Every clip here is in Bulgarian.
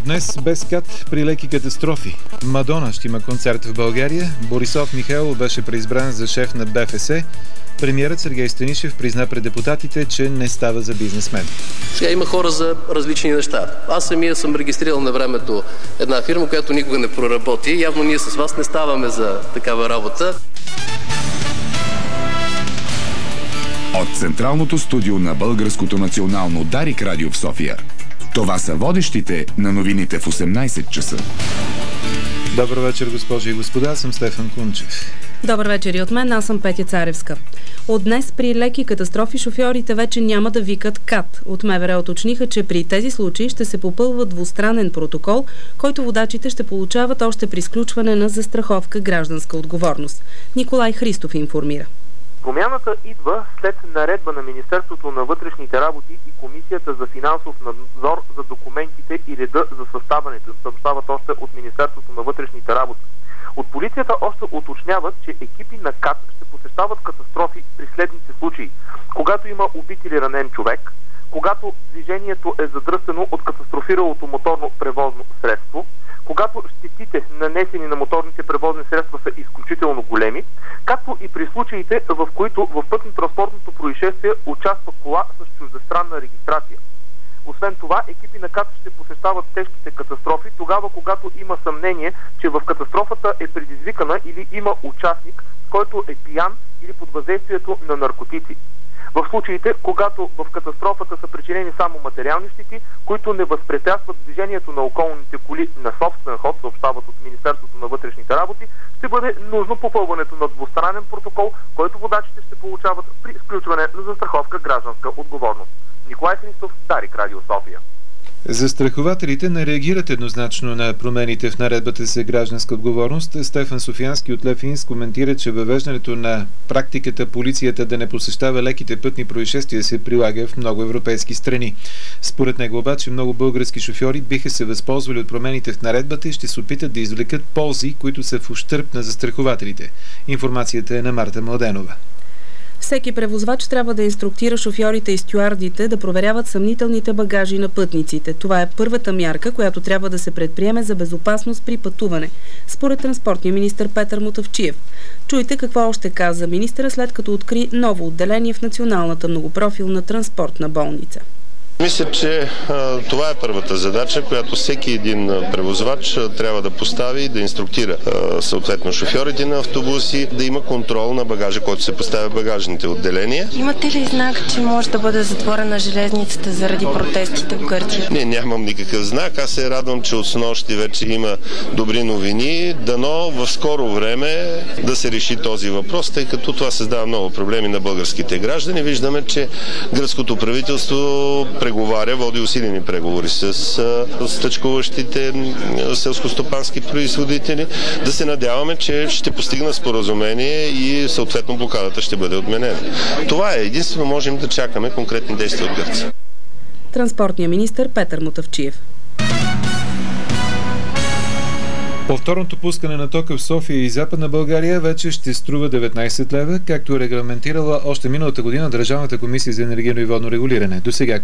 От днес без КАТ при леки катастрофи. Мадона ще има концерт в България. Борислав Михайлов беше преизбран за шеф на БФС. Премиерът Сергей Станишев призна пред депутатите, че не става за бизнесмен. Сега има хора за различни неща. Аз самия съм регистрирал на времето една фирма, която никога не проработи. Явно ние с вас не ставаме за такава работа. От централното студио на Българското национално Дарик радио в София. Това са водещите на новините в 18 часа. Добър вечер, госпожи и господа, аз съм Стефан Кунчев. Добър вечер и от мен, аз съм Петя Царевска. От днес при леки катастрофи шофьорите вече няма да викат КАТ. От МВР уточниха, че при тези случаи ще се попълва двустранен протокол, който водачите ще получават още при сключване на застраховка гражданска отговорност. Николай Христов информира. Промяната идва след наредба на Министерството на вътрешните работи и Комисията за финансов надзор за документите и реда за съставането им, съобщават още от Министерството на вътрешните работи. От полицията още уточняват, че екипи на КАТ ще посещават катастрофи при следните случаи. Когато има убит или ранен човек, когато движението е задръстено от катастрофиралото моторно превозно средство, когато щетите, нанесени на моторните превозни средства, са изключително големи, както и при случаите, в които в пътно-транспортното происшествие участва кола с чуждестранна регистрация. Освен това, екипи на КАТ ще посещават тежките катастрофи тогава, когато има съмнение, че в катастрофата е предизвикана или има участник, който е пиян или под въздействието на наркотици. В случаите, когато в катастрофата са причинени само материални щети, които не възпрепятстват движението на околните коли на собствен ход, съобщават от Министерството на вътрешните работи, ще бъде нужно попълването на двустранен протокол, който водачите ще получават при сключване на застраховка гражданска отговорност. Николай Христов, Дарик радио София. Застрахователите не реагират еднозначно на промените в наредбата за гражданска отговорност. Стефан Софиянски от Лефинс коментира, че въвеждането на практиката полицията да не посещава леките пътни происшествия се прилага в много европейски страни. Според него обаче много български шофьори биха се възползвали от промените в наредбата и ще се опитат да извлекат ползи, които са в ущърб на застрахователите. Информацията е на Марта Младенова. Всеки превозвач трябва да инструктира шофьорите и стюардите да проверяват съмнителните багажи на пътниците. Това е първата мярка, която трябва да се предприеме за безопасност при пътуване, според транспортния министър Петър Мутафчиев. Чуйте какво още каза министъра, след като откри ново отделение в Националната многопрофилна транспортна болница. Мисля, че това е първата задача, която всеки един превозвач трябва да постави и да инструктира съответно шофьорите на автобуси, да има контрол на багажа, който се поставя в багажните отделения. Имате ли знак, че може да бъде затворена железницата заради протестите в Гърция? Не, нямам никакъв знак. Аз се радвам, че от снощи вече има добри новини. Дано в скоро време да се реши този въпрос, тъй като това създава много проблеми на българските граждани. Виждаме, че гръцкото правителство води усилени преговори с стъчкуващите селскостопански производители. Да се надяваме, че ще постигна споразумение и съответно блокадата ще бъде отменена. Това е единствено, можем да чакаме конкретни действия от Гърция. Транспортният министър Петър Мутафчиев. Повторното пускане на тока в София и Западна България вече ще струва 19 лева, както е регламентирала още миналата година Държавната комисия за енергийно и водно регулиране. Компанията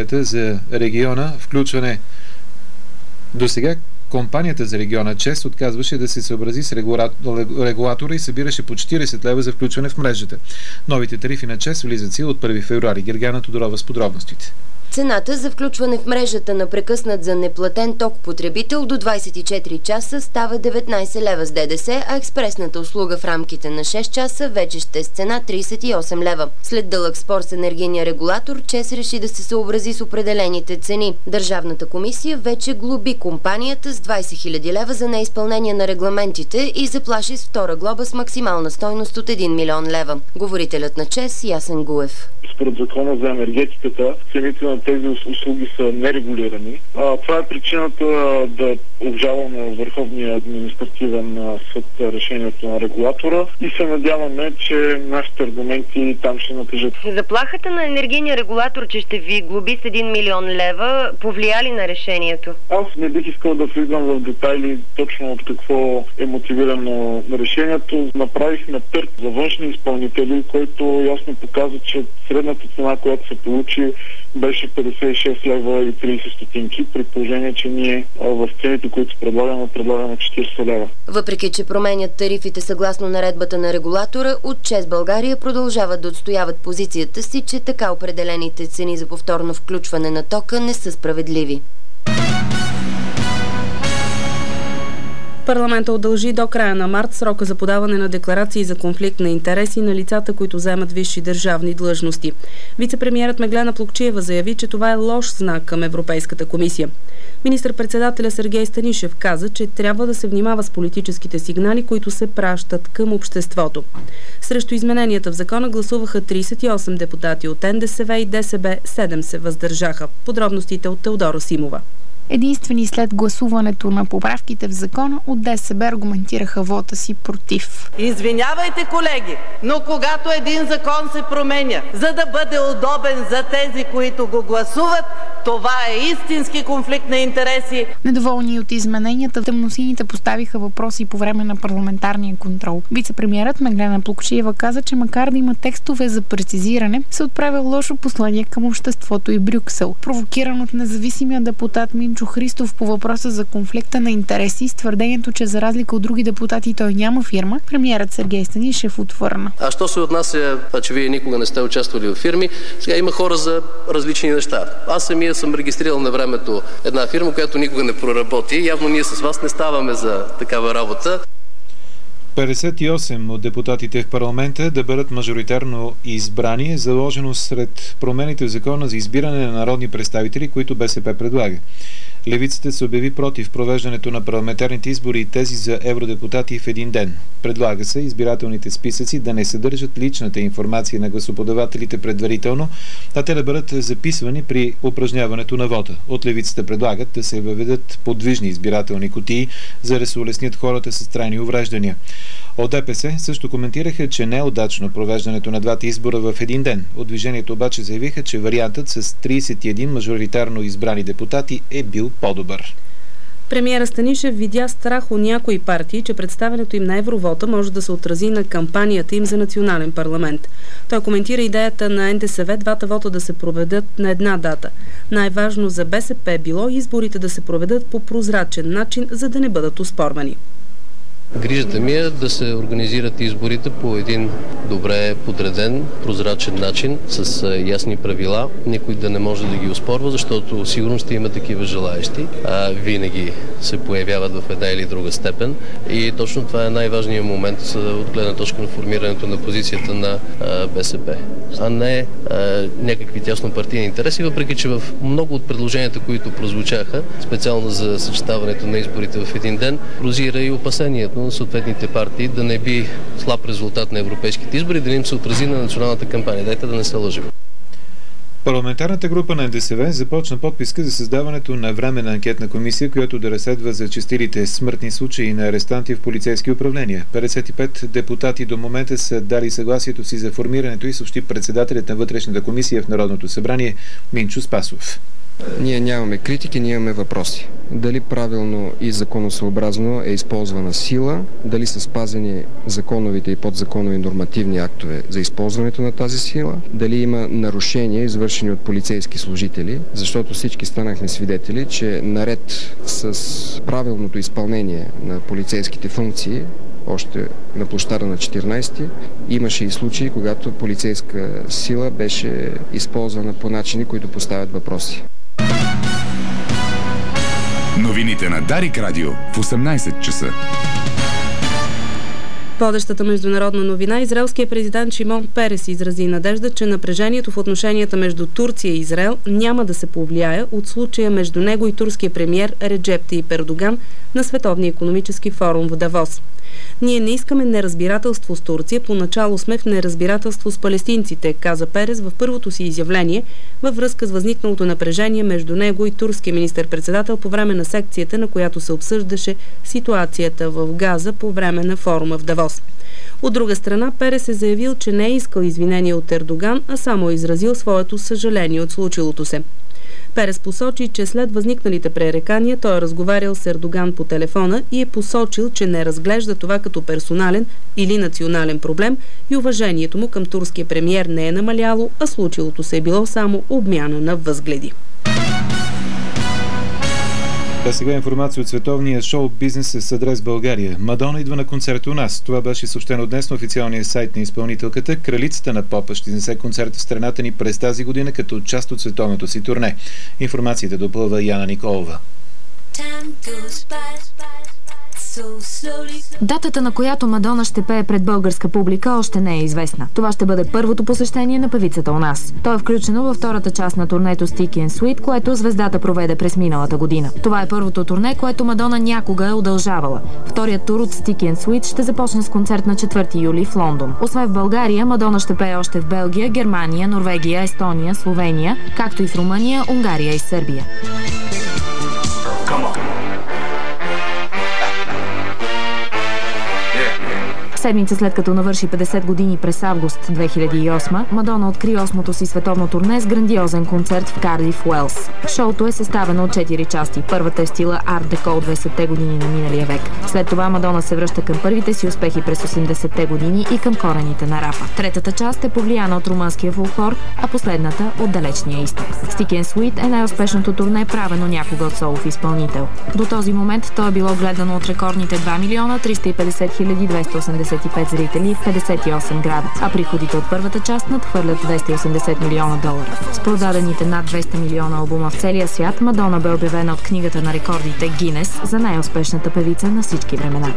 за региона ЧЕЗ отказваше да се съобрази с регулатора и събираше по 40 лева за включване в мрежата. Новите тарифи на ЧЕЗ влизат сила от 1 февруари. Гергана Тодорова с подробностите. Цената за включване в мрежата на прекъснат за неплатен ток потребител до 24 часа става 19 лева с ДДС, а експресната услуга в рамките на 6 часа вече ще е с цена 38 лева. След дълъг спор с енергийния регулатор, ЧЕЗ реши да се съобрази с определените цени. Държавната комисия вече глоби компанията с 20 000 лева за неизпълнение на регламентите и заплаши с втора глоба с максимална стойност от 1 милион лева. Говорителят на ЧЕЗ Ясен Гуев. Според закона за енергетиката, цените на тези услуги са нерегулирани. Това е причината да обжалваме Върховния административен съд решението на регулатора и се надяваме, че нашите аргументи там ще натежат. Заплахата на енергийния регулатор, че ще ви глоби с 1 милион лева, повлия ли на решението? Аз не бих искал да влизам в детайли точно от какво е мотивирано решението. Направихме търг за външни изпълнители, който ясно показва, че средната цена, която се получи, беше 56 лева и 30 стотинки, при положение, че ние в цените, които предлагаме 40 лева. Въпреки че променят тарифите съгласно наредбата на регулатора, от ЧЕЗ България продължават да отстояват позицията си, че така определените цени за повторно включване на тока не са справедливи. Парламентът удължи до края на март срока за подаване на декларации за конфликт на интереси на лицата, които заемат висши държавни длъжности. Вицепремиерът Меглена Плугчиева заяви, че това е лош знак към Европейската комисия. Министър-председателя Сергей Станишев каза, че трябва да се внимава с политическите сигнали, които се пращат към обществото. Срещу измененията в закона гласуваха 38 депутати от НДСВ и ДСБ, 7 се въздържаха. Подробностите от Теодора Симова. Единствени след гласуването на поправките в закона от ДСБ аргументираха вота си против. Извинявайте, колеги, но когато един закон се променя, за да бъде удобен за тези, които го гласуват, това е истински конфликт на интереси. Недоволни от измененията, тъмносините поставиха въпроси по време на парламентарния контрол. Вицепремиерът Меглена Плугчиева каза, че макар да има текстове за прецизиране, се отправя лошо послание към обществото и Брюксел. Провокиран от независимия депутат Минчо Христов по въпроса за конфликта на интереси с твърдението, че за разлика от други депутати той няма фирма, премиерът Сергей Станишев отвърна. А що се отнася, че вие никога не сте участвали в фирми, сега има хора за различни неща. Аз самия съм регистрирал на времето една фирма, която никога не проработи. Явно ние с вас не ставаме за такава работа. 58 от депутатите в парламента да бъдат мажоритарно избрани е заложено сред промените в закона за избиране на народни представители, които БСП предлага. Левицата се обяви против провеждането на парламентарните избори и тези за евродепутати в един ден. Предлага се избирателните списъци да не съдържат личната информация на гласоподавателите предварително, а те да бъдат записвани при упражняването на вота. От левицата предлагат да се въведат подвижни избирателни кутии, за да се улеснят хората с трайни увреждания. От ДПС също коментираха, че не е удачно провеждането на двата избора в един ден. От движението обаче заявиха, че вариантът с 31 мажоритарно избрани депутати е бил по-добър. Премиера Станишев видя страх у някои партии, че представянето им на евровота може да се отрази на кампанията им за национален парламент. Той коментира идеята на НДСВ двата вота да се проведат на една дата. Най-важно за БСП било изборите да се проведат по прозрачен начин, за да не бъдат оспорвани. Грижата ми е да се организират изборите по един добре подреден, прозрачен начин, с ясни правила. Никой да не може да ги оспорва, защото сигурно ще има такива желаещи. Винаги се появяват в една или друга степен. И точно това е най-важният момент от гледна точка на формирането на позицията на БСП. А не някакви тяснопартийни интереси, въпреки че в много от предложенията, които прозвучаха, специално за съчетаването на изборите в един ден, прозира и опасението на съответните партии да не би слаб резултат на европейските избори, да не им се отрази на националната кампания. Дайте да не се лъжим. Парламентарната група на НДСВ започна подписка за създаването на временна анкетна комисия, която да разследва зачестилите смъртни случаи на арестанти в полицейски управления. 55 депутати до момента са дали съгласието си за формирането и съобщи председателят на вътрешната комисия в Народното събрание Минчо Спасов. Ние нямаме критики, ние имаме въпроси. Дали правилно и законосъобразно е използвана сила, дали са спазени законовите и подзаконови нормативни актове за използването на тази сила, дали има нарушения, извършени от полицейски служители, защото всички станахме свидетели, че наред с правилното изпълнение на полицейските функции, още на площада на 14-ти, имаше и случаи, когато полицейска сила беше използвана по начини, които поставят въпроси. Новините на Дарик Радио в 18 часа. Водещата международна новина, израелският президент Шимон Перес изрази надежда, че напрежението в отношенията между Турция и Израел няма да се повлияе от случая между него и турския премиер Реджеп Таип Ердоган на Световния икономически форум в Давос. Ние не искаме неразбирателство с Турция, поначало сме в неразбирателство с палестинците, каза Перес в първото си изявление във връзка с възникналото напрежение между него и турския министър-председател по време на секцията, на която се обсъждаше ситуацията в Газа по време на форума в Давос. От друга страна, Перес е заявил, че не е искал извинения от Ердоган, а само е изразил своето съжаление от случилото се. Перес посочи, че след възникналите пререкания той е разговарял с Ердоган по телефона и е посочил, че не разглежда това като персонален или национален проблем и уважението му към турския премиер не е намаляло, а случилото се е било само обмяна на възгледи. А сега информация от световния шоу-бизнес с адрес България. Мадона идва на концерт у нас. Това беше съобщено днес на официалния сайт на изпълнителката. Кралицата на попа ще изнесе концерт в страната ни през тази година като част от световното си турне. Информацията допълва Яна Николова. Датата, на която Мадона ще пее пред българска публика, още не е известна. Това ще бъде първото посещение на певицата у нас. То е включено във втората част на турнето Sticky and Sweet, което звездата проведе през миналата година. Това е първото турне, което Мадона някога е удължавала. Вторият тур от Sticky and Sweet ще започне с концерт на 4 юли в Лондон. Освен в България, Мадона ще пее още в Белгия, Германия, Норвегия, Естония, Словения, както и в Румъния, Унгария и Сърбия. Седмица след като навърши 50 години през август 2008, Мадона откри 8-то си световно турне с грандиозен концерт в Кардиф, Уелс. Шоуто е съставено от 4 части. Първата е в стила Art Deco от 20-те години на миналия век. След това Мадона се връща към първите си успехи през 80-те години и към корените на рапа. Третата част е повлияна от румънския фолклор, а последната от далечния изток. Sticky and Sweet е най-успешното турне, правено някога от солов изпълнител. До този момент то е било гледано от рекордните 2 милиона 350 хиляди 285 зрители в 58 града, а приходите от първата част надхвърлят $280 милиона. С продадените над 200 милиона албума в целия свят, Мадона бе обявена от книгата на рекордите Гинес за най-успешната певица на всички времена.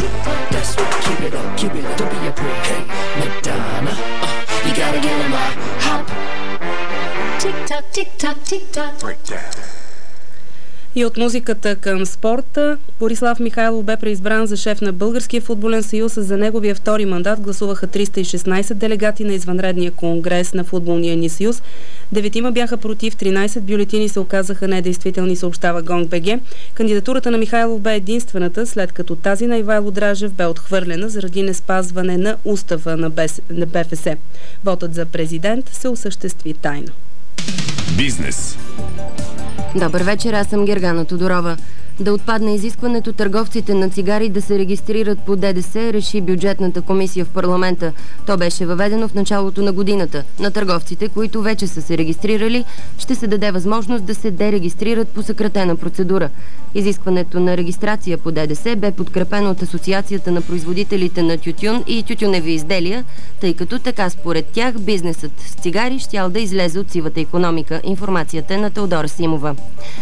И от музиката към спорта, Борислав Михайлов бе преизбран за шеф на Българския футболен съюз. За неговия втори мандат гласуваха 316 делегати на извънредния конгрес на футболния ни съюз. 9 бяха против, 13 бюлетини се оказаха недействителни, съобщава Гонг.бг. Кандидатурата на Михайлов бе единствената, след като тази на Ивайло Дражев бе отхвърлена заради неспазване на устава на БФС. Вотът за президент се осъществи тайно. Бизнес. Добър вечер, аз съм Гергана Тодорова. Да отпадне изискването търговците на цигари да се регистрират по ДДС, реши бюджетната комисия в парламента. То беше въведено в началото на годината. На търговците, които вече са се регистрирали, ще се даде възможност да се дерегистрират по съкратена процедура. Изискването на регистрация по ДДС бе подкрепено от Асоциацията на производителите на тютюн и тютюневи изделия, тъй като така според тях бизнесът с цигари щял да излезе от сивата икономика. Информацията е на Теодора Симова.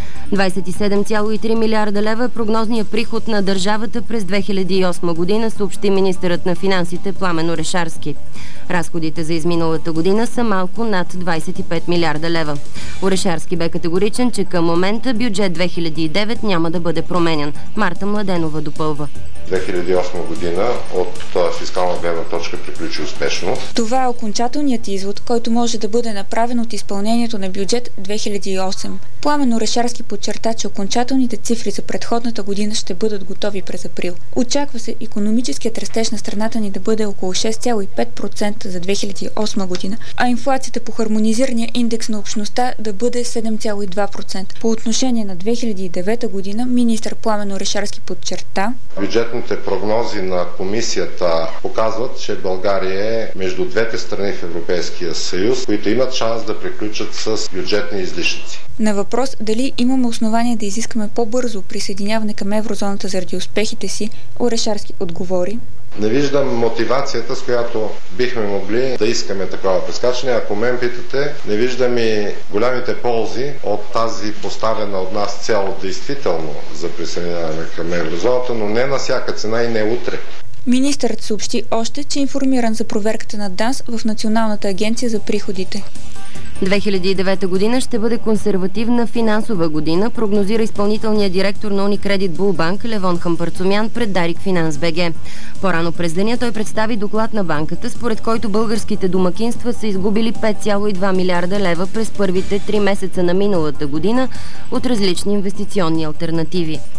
27,3 милиарда лева е прогнозният приход на държавата през 2008 година, съобщи министърът на финансите Пламен Орешарски. Разходите за изминалата година са малко над 25 милиарда лева. Орешарски бе категоричен, че към момента бюджет 2009 няма да бъде променен. Марта Младенова допълва. 2008 година от фискална гледна точка приключи успешно. Това е окончателният извод, който може да бъде направен от изпълнението на бюджет 2008. Пламен Орешарски подчерта, че окончателните цифри за предходната година ще бъдат готови през април. Очаква се икономическият растеж на страната ни да бъде около 6,5% за 2008 година, а инфлацията по хармонизирания индекс на общността да бъде 7,2%. По отношение на 2009 година, министър Пламен Орешарски подчерта: бюджетните прогнози на комисията показват, че България е между двете страни в Европейския съюз, които имат шанс да приключат с бюджетни излишъци. На въпрос дали имаме основание да изискаме по-бързо присъединяване към еврозоната заради успехите си, Орешарски отговори: не виждам мотивацията, с която бихме могли да искаме такова прескачане. Ако мен питате, не виждам и голямите ползи от тази поставена от нас цел действително за присъединяване към еврозоната, но не на всяка цена и не утре. Министърът съобщи още, че е информиран за проверката на ДАНС в Националната агенция за приходите. 2009 година ще бъде консервативна финансова година, прогнозира изпълнителният директор на Unicredit Bull Левон Хампарцумян пред Дарик Финанс БГ. По-рано през деня той представи доклад на банката, според който българските домакинства са изгубили 5,2 милиарда лева през първите 3 месеца на миналата година от различни инвестиционни алтернативи.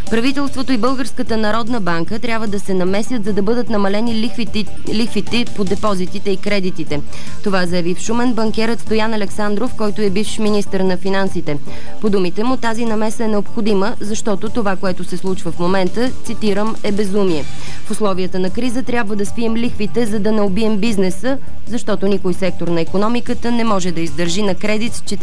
Правителството и Българската народна банка трябва да се намесят, за да бъдат намалени лихвите по депозитите и кредитите. Това заяви в Шумен банкерът Стоян Александров, който е бивш министър на финансите. По думите му, тази намеса е необходима, защото това, което се случва в момента, цитирам, е безумие. В условията на криза трябва да свием лихвите, за да не убием бизнеса, защото никой сектор на икономиката не може да издържи на кредит с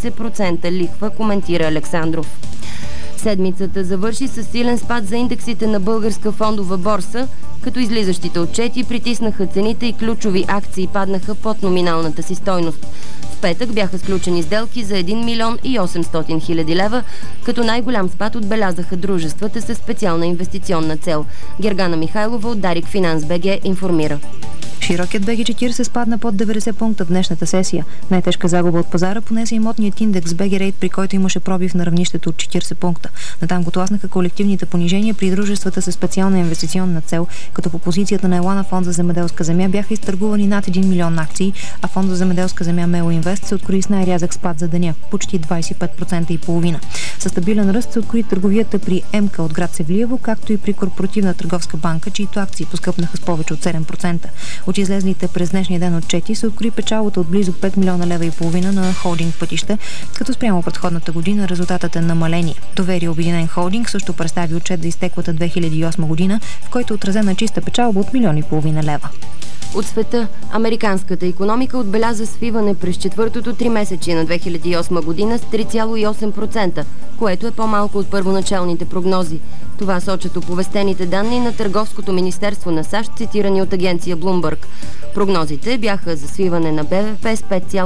14% лихва, коментира Александров. Седмицата завърши с силен спад за индексите на българска фондова борса, като излизащите отчети притиснаха цените и ключови акции паднаха под номиналната си стойност. В петък бяха сключени сделки за 1 милион и 800 хиляди лева, като най-голям спад отбелязаха дружествата със специална инвестиционна цел. Гергана Михайлова от Дарик Финанс БГ информира. Широкият BG40 спадна под 90 пункта в днешната сесия. Най-тежка загуба от пазара понесе имотният индекс BG Rate, при който имаше пробив на равнището от 40 пункта. Натам го тласнаха колективните понижения при дружествата със специална инвестиционна цел, като по позицията на Елана фонд за земеделска земя бяха изтъргувани над 1 милион акции, а фонд за земеделска земя Мело Инвест се открои с най-рязък спад за деня – почти 25,5%. Със стабилен ръст се открои търговията при МК от град Севлиево, както и при Корпоративна търговска банка, чието акции поскъпнаха с повече от 7%. От излезлите през днешния ден отчети се открои печалбата от близо 5 милиона лева и половина на холдинг Пътища, като спрямо предходната година резултатът е намаление. Доверие Обединен холдинг също представи отчет за изтеклата 2008 година, в който е отразена чиста печалба от 1,5 милиона лева. От света, американската икономика отбеляза свиване през четвъртото тримесечие на 2008 година с 3,8%, което е по-малко от първоначалните прогнози. Това сочат оповестените данни на Търговското министерство на САЩ, цитирани от агенция Bloomberg. Прогнозите бяха за свиване на БВП с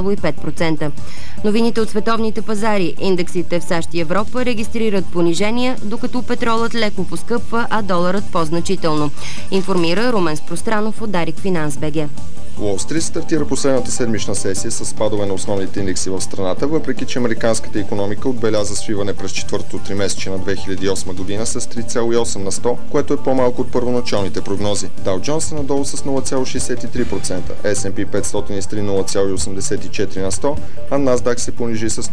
5,5%. Новините от световните пазари, индексите в САЩ и Европа регистрират понижения, докато петролът леко поскъпва, а доларът по-значително. Информира Румен Спространов от Дарик Финанс БГ. Уолл Стрит стартира последната седмична сесия с спадове на основните индекси в страната, въпреки че американската икономика отбеляза свиване през четвъртото тримесечие на 2008 година с 3,8 на 100, което е по-малко от първоначалните прогнози. Дау Джонс е надолу с 0,63%, S&P 500 изтри 0,84 на 100, а Насдак се понижи с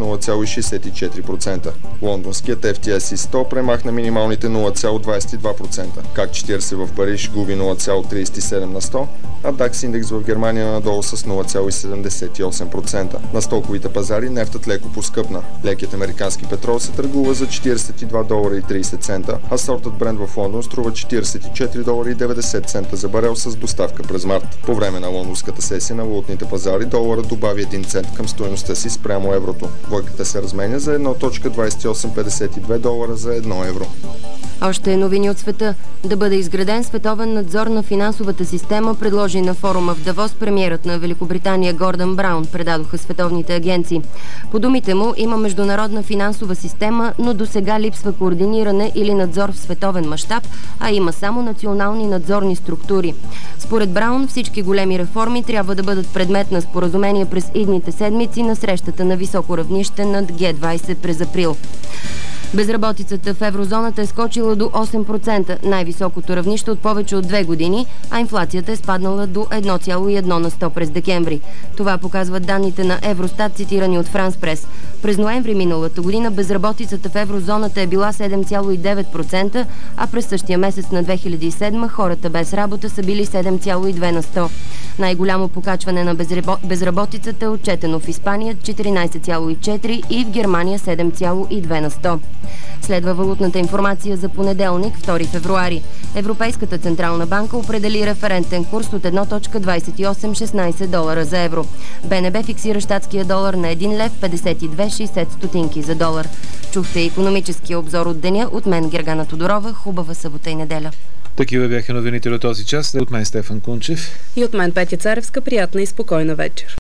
0,64%. Лондонският FTSE 100 премахна минималните 0,22%, как 40 в Париж губи 0,37 на 100, а DAX индекс в Германия надолу с 0,78%. На стоковите пазари нефтът леко поскъпна. Лекият американски петрол се търгува за $42.30, а сортът Брент в Лондон струва $44.90 за барел с доставка през март. По време на лондонската сесия на валутните пазари доларът добави 1 цент към стойността си спрямо еврото. Двойката се разменя за 1.2852 долара за 1 евро. Още новини от света. Да бъде изграден световен надзор на финансовата система, предложи на форума в Давос премиерът на Великобритания Гордън Браун, предадоха световните агенции. По думите му има международна финансова система, но досега липсва координиране или надзор в световен мащаб, а има само национални надзорни структури. Според Браун всички големи реформи трябва да бъдат предмет на споразумение през идните седмици на срещата на високо равнище над Г20 през април. Безработицата в еврозоната е скочила до 8%, най-високото равнище от повече от 2 години, а инфлацията е спаднала до 1,1 на 100 през декември. Това показват данните на Евростат, цитирани от Франс Прес. През ноември миналата година безработицата в еврозоната е била 7,9%, а през същия месец на 2007 хората без работа са били 7,2 на 100. Най-голямо покачване на безработицата е отчетено в Испания 14,4 и в Германия 7,2 на 100. Следва валутната информация за понеделник, 2 февруари. Европейската централна банка определи референтен курс от 1,2816 долара за евро. БНБ фиксира щатския долар на 1 лев 52,60 стотинки за долар. Чухте икономическия обзор от деня от мен Гергана Тодорова. Хубава събота и неделя. Такива бяха новините до този час. От мен Стефан Кунчев. И от мен Петя Царевска. Приятна и спокойна вечер.